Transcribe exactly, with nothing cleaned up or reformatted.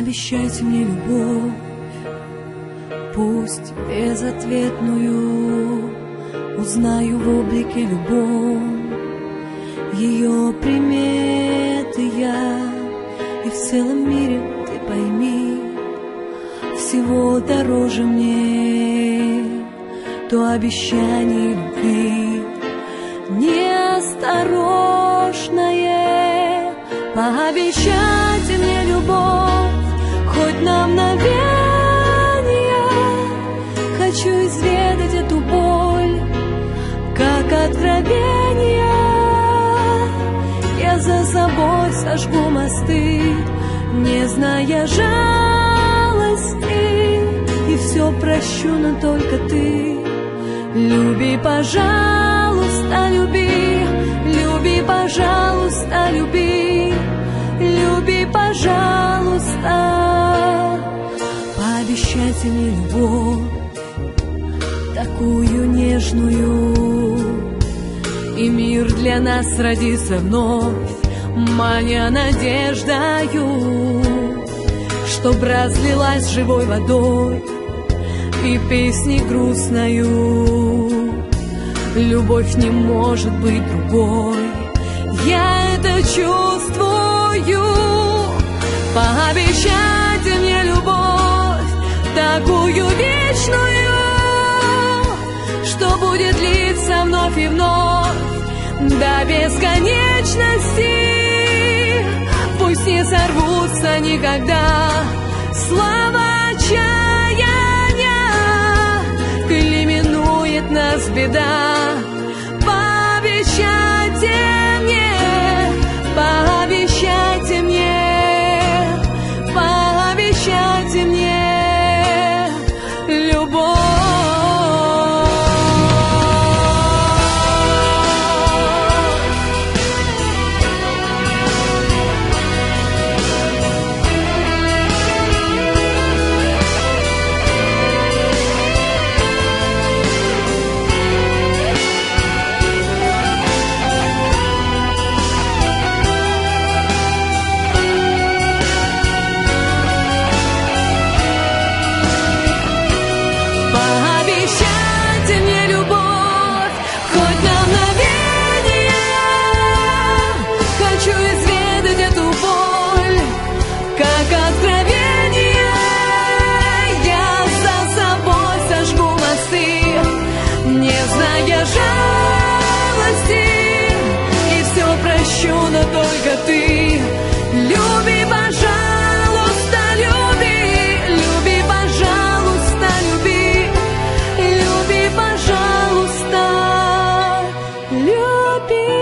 Пообещайте мне любовь, пусть безответную, узнаю в облике любовь, ее приметы я, и в целом мире ты пойми, всего дороже мне то обещание любви неосторожное. Пообещайте мне любовь, хоть на мгновение, хочу изведать эту боль, как откровение. Я за собой сожгу мосты, не зная жалости, и все прощу, но только ты. Люби, пожалуйста, люби, люби, пожалуйста, люби, люби, пожалуйста. Пообещайте мне любовь, такую нежную, и мир для нас родится вновь, маня надеждою, чтоб разлилась живой водой и песней грустною. Любовь не может быть другой, я это чувствую. Пообещайте мне любовь, такую вечную, что будет длиться вновь и вновь до бесконечности. Пусть не сорвутся никогда слова отчаяния, или минует нас беда. Пообещайте мне, пообещайте мне, пообещайте мне любовь. Но только ты. Люби, пожалуйста, люби, люби, пожалуйста, люби, люби, пожалуйста, люби.